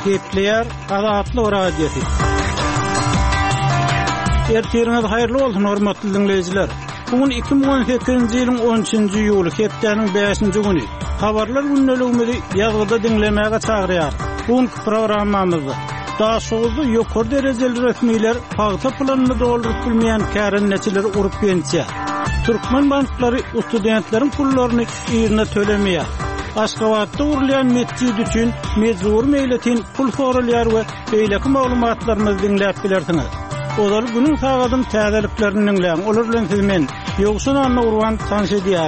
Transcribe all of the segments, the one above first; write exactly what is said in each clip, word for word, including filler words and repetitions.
Gepleyer Azatly radiosu. Ertiriniz hayırlı olsun hormatly dinleyijiler. Bugün iki bin on sekizinji ýylyň on üçinji ýuly hepdeniň beşinji güni. Habarlar günneligini ýazgyda dinlemäge çagyrýar. Bugünkü programmamyzda daşygy ýokary derejeli resmiler paýta planyny doldurup bilmeýän kärenneçileri urup gençe. Türkmen banklary studentleriň pullaryny ýerine tölemeýär. Aşgabatda urlayan mesjid üçin mezur meýletin pul sorulýar we beýleki maglumatlarymyzy dinläp bilersiňiz. Olar günüň sagatyn täzeliklerini dinläň. Olar bilen siz men ýogsun anna urwan tanış edýär.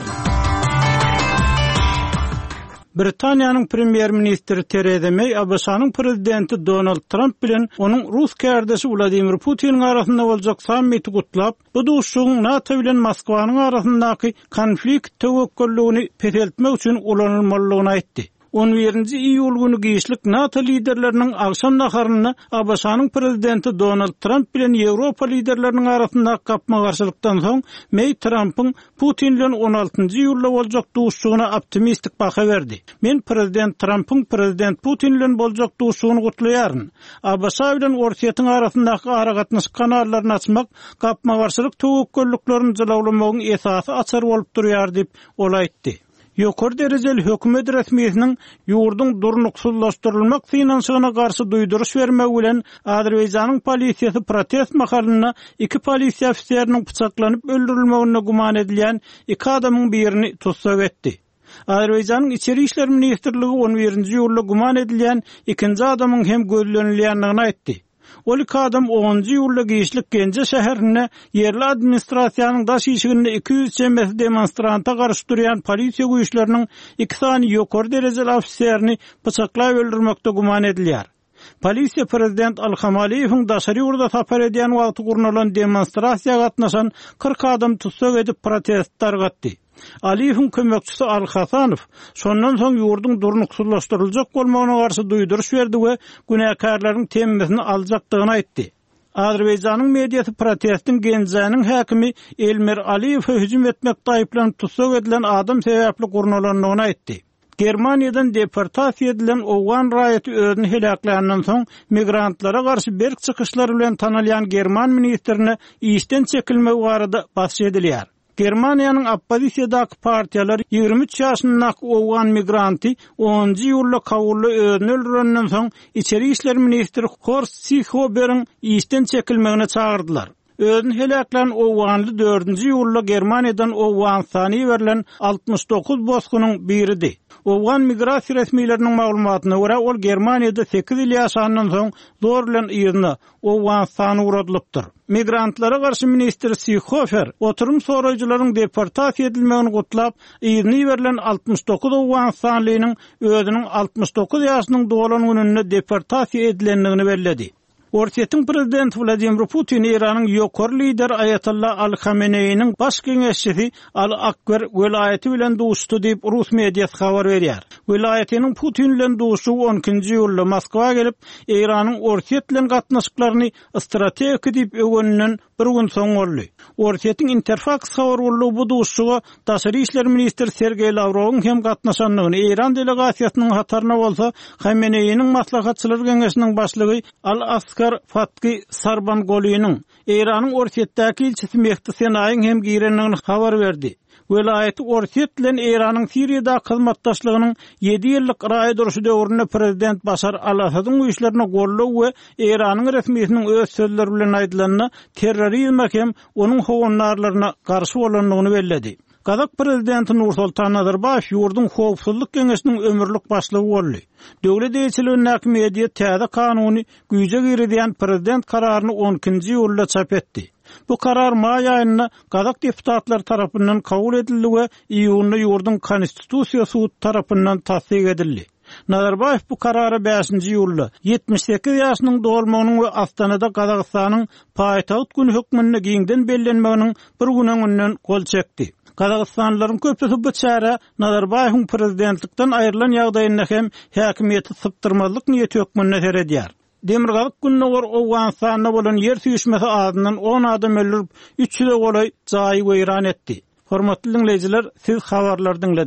Britaniýanyň premier ministri Theresa May A B S-nyň prezidenti Donald Trump bilen onuň Rus kärdesi Vladimir Putin arasynda boljak sammiti gutlap, bu duşuşyň NATO bilen Moskwanyň arasyndaky konflikt tewekkelligini peteltmek üçin ulanylmalygyny aýtdy. on birinji iýul güni giýişlik NATO liderleriniň agşam naharyny A B S-nyň prezidenti Donald Trump bilen Ýewropa liderleriniň arasynda gapma garşylykdan soň May Trump'yň Putin bilen on altynjy iýulda boljak duşuşygyna optimistik baha berdi. Men prezident Trump'yň prezident Putin bilen boljak duşuşygyny gutlaýaryn. A B S bilen Orsiýetiň arasyndaky aragatnaş kanallaryny açmak gapma garşylyk tewekkelliklerini jylawlamagyň esasy açar bolup durýar diýip ol aýtdy. Ýokary derejeli hökümet resmiýetiniň ýurduň durnuksuzlaşdyrylmak finansyna garşy duýduruş bermegi bilen Azerbaýjanyň polisiýasy protest mahalyna iki polisiýa ofisiýeriniň pyçaklanyp öldürilmegine guman edilýän iki adamyň birini tutsak etdi. Azerbaýjanyň içeri işler ministrligi on birinji ýylda guman edilýän ikinji adamyň hem gözlenilýändigini aýtdy. Ol iki adam onuncu ýylda giýişlik Genje şäherine yerli administrasiýanyň daş işiginde iki yüz çemesi demonstranta garşy durýan polisiýa güýçleriniň iki sany ýokary derejeli ofisiýerini pyçaklap öldürmekde guman edilýär. Polisiýa prezident Ilham Aliýewiň daşary ýurda tapar edýän wagty gurnulan demonstrasiýaga gatnaşan kırk adam tutsak edip protest targatdy. Aliýewiň kömekçisi Al-Hasanow şondan soň ýurduň durnuksuzlaşdyryljak bolmagyna garşy duýduruş berdi we günäkarlaryň temizini aljakdygyny aýtdy. Azerbaýjanyň mediýasy protestin Genjeniň häkimi Elmer Aliýew hüjüm etmekde aýplanyp tutsak edilen adam sebäpli gurnulanlygyny aýtdy. Germaniýadan deportasiýa edilen Owgan raýaty özüni helakländan soň migrantlara garşy berk çykyşlary bilen tanalýan German ministrine işden çekilmek barada bahs edilýär. Germaniýanyň oppozisiýadaky partiýalar ýygrimi üç ýaşyndaky Owgan migranty onuncu ýylda kawuly özüni öldürenden soň içeri işler ministri Horst Seehofer'iň işden çekilmegine çagyrdylar. Özüni helaklän Owganly dördünji ýylda Germaniýadan Owgan sany berilen altmış dokuz boskunyň biridi. Owgan migrasiýa resmiýetleriniň maglumatyna görä ol Germaniýada sekiz ýyl ýaşandan soň zor bilen ýygyna Owgan sany uradylypdyr. Migrantlara garşy ministr Seehofer oturum soraýjylaryň deportasiýa edilmegini gutlap, ýygyny berilen altmış dokuz Owgan sanlynyň özüniň altmış dokuz ýaşynyň dolan gününe deportasiýa edilendigini belledi. Orsiýetiň prezidenti Vladimir Putin Iranyň ýokary lider Ayatollah Al-Khamenei'niň baş geňeşçisi Al-Akbar welaýaty bilen duşdy diýip Rus mediýasy habar berýär. Welaýatynyň Putin bilen duşy on ikinji ýylda Moskwaga gelip, Iranyň Orsiýet bilen gatnaşyklaryny strategik diýip öweninden bir gün soň boldy. Orsiýetiň Interfax habar boldy bu duşyga daşary işler ministri Sergey Lavrowyň hem gatnaşanlygyny Iran delegasiýasynyň hataryna bolsa, Khamenei'niň maslahatçylar geňeşiniň başlygy Al-Askar Fatki Sarbangolynyň Iranyň Orsiýetdäki ilçisi Mehdi Senaýyň hem girenligini habar berdi. Welaýaty Orsiýet bilen Iranyň Siriýada hyzmatdaşlygynyň ýedi ýyllyk raýa duruşy döwründe prezident Başar al-Asadyň güýçlerini gollaw we Iranyň resmiýetiniň öz sözleri bilen aýdylanyna terrorizm hem onuň howanlarlaryna garşy bolanlygyny belledi. Kazak prezidenti Nursultan Nazarbayew ýurduň howpsuzlyk geňeşiniň ömürlük başlygy boldy. Döwlet eýçiliginiň häkimiýeti täze kanuny güýje giridýän prezident kararyny on ikinji ýylda çap etdi. Bu karar may aýyna Kazak deputatlar tarapyndan kabul edildi we iýunda ýurduň konstitusiýa sudy tarapyndan tasdik edildi. Nazarbayew bu karara beşinji ýylda ýetmiş sekiz ýaşynyň dolmagynyň we Astanada Kazakstanyň paýtagyt güni hökmüne giňden bellenmeginiň bir gününden gol çekdi. Kazakstanlylaryň köpüsi bu çäre Nazarbayewiň prezidentlikden aýrylan ýagdaýynda hem häkimiýeti syptyrmazlyk niýeti hökmüne seredýär. Demirgalyk gününe gor Owganstanda bolan ýer süýüşmesi adyndan on adam öldürip üç ýyla golay jaý weýran etdi. Hormatly dinleýijiler, siz habarlardan